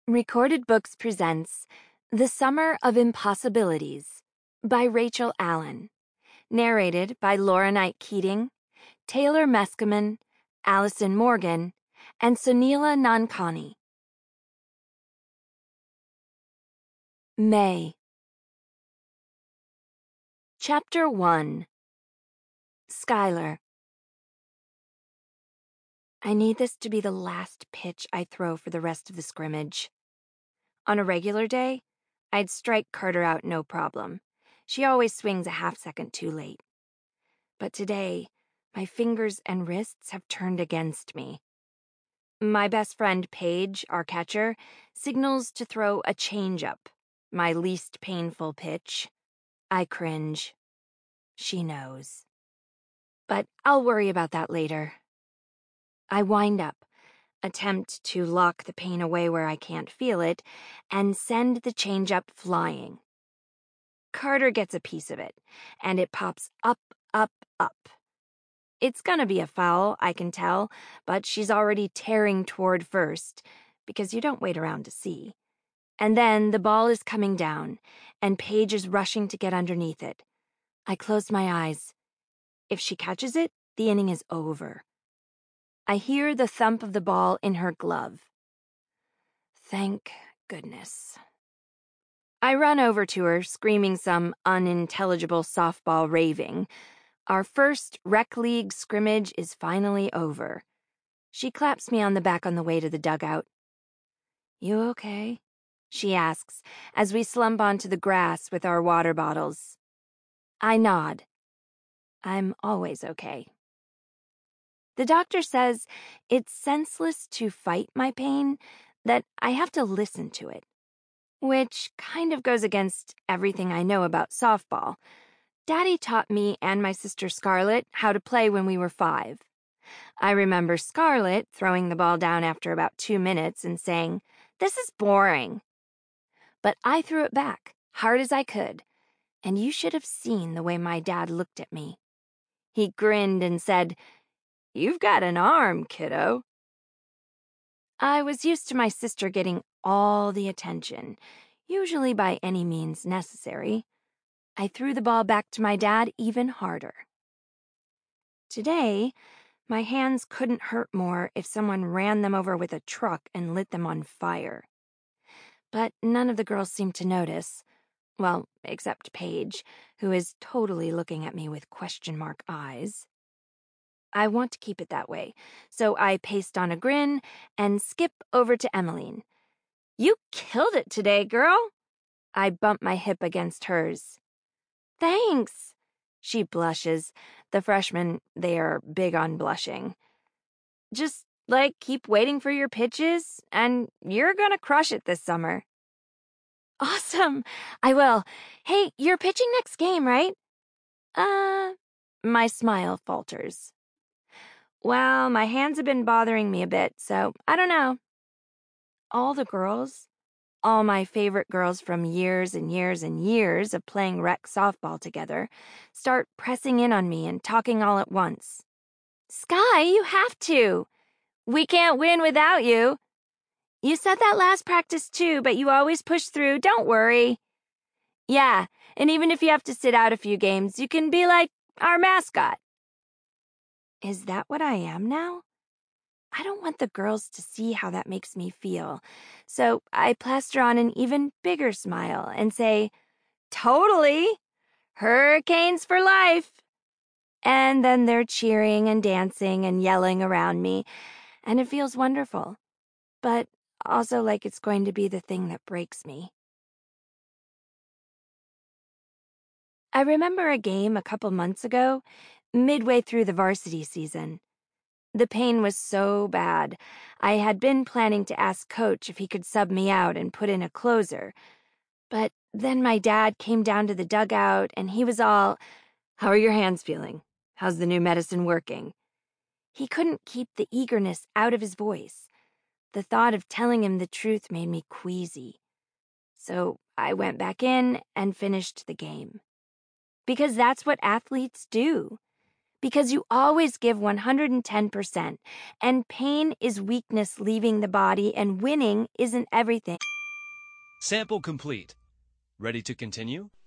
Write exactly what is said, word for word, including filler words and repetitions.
Recorded Books presents The Summer of Impossibilities by Rachel Allen. Narrated by Laura Knight Keating, Taylor Meskimen, Allison Morgan, and Sunila Nankani. May. Chapter one. Skylar. I need this to be the last pitch I throw for the rest of the scrimmage. On a regular day, I'd strike Carter out no problem. She always swings a half second too late. But today, my fingers and wrists have turned against me. My best friend Paige, our catcher, signals to throw a changeup, my least painful pitch. I cringe. She knows. But I'll worry about that later. I wind up, attempt to lock the pain away where I can't feel it, and send the changeup flying. Carter gets a piece of it, and it pops up, up, up. It's gonna be a foul, I can tell, but she's already tearing toward first, because you don't wait around to see. And then the ball is coming down, and Paige is rushing to get underneath it. I close my eyes. If she catches it, the inning is over. I hear the thump of the ball in her glove. Thank goodness. I run over to her, screaming some unintelligible softball raving. Our first rec league scrimmage is finally over. She claps me on the back on the way to the dugout. You okay? She asks, as we slump onto the grass with our water bottles. I nod. I'm always okay. The doctor says it's senseless to fight my pain, that I have to listen to it. Which kind of goes against everything I know about softball. Daddy taught me and my sister Scarlett how to play when we were five. I remember Scarlett throwing the ball down after about two minutes and saying, "This is boring." But I threw it back, hard as I could, and you should have seen the way my dad looked at me. He grinned and said, "You've got an arm, kiddo." I was used to my sister getting all the attention, usually by any means necessary. I threw the ball back to my dad even harder. Today, my hands couldn't hurt more if someone ran them over with a truck and lit them on fire. But none of the girls seemed to notice. Well, except Paige, who is totally looking at me with question mark eyes. I want to keep it that way, so I paste on a grin and skip over to Emmeline. "You killed it today, girl." I bump my hip against hers. "Thanks." She blushes. The freshmen, they are big on blushing. "Just, like, keep waiting for your pitches, and you're gonna crush it this summer." "Awesome. I will. Hey, you're pitching next game, right?" Uh, my smile falters. Well, my hands have been bothering me a bit, so I don't know. All the girls, all my favorite girls from years and years and years of playing rec softball together, start pressing in on me and talking all at once. "Sky, you have to. We can't win without you. You said that last practice too, but you always push through, don't worry." "Yeah, and even if you have to sit out a few games, you can be like our mascot." Is that what I am now? I don't want the girls to see how that makes me feel, so I plaster on an even bigger smile and say, "Totally! Hurricanes for life!" And then they're cheering and dancing and yelling around me, and it feels wonderful, but also like it's going to be the thing that breaks me. I remember a game a couple months ago, midway through the varsity season. The pain was so bad, I had been planning to ask Coach if he could sub me out and put in a closer. But then my dad came down to the dugout and he was all, "How are your hands feeling? How's the new medicine working?" He couldn't keep the eagerness out of his voice. The thought of telling him the truth made me queasy. So I went back in and finished the game. Because that's what athletes do. Because you always give one hundred ten percent, and pain is weakness leaving the body, and winning isn't everything. Sample complete. Ready to continue?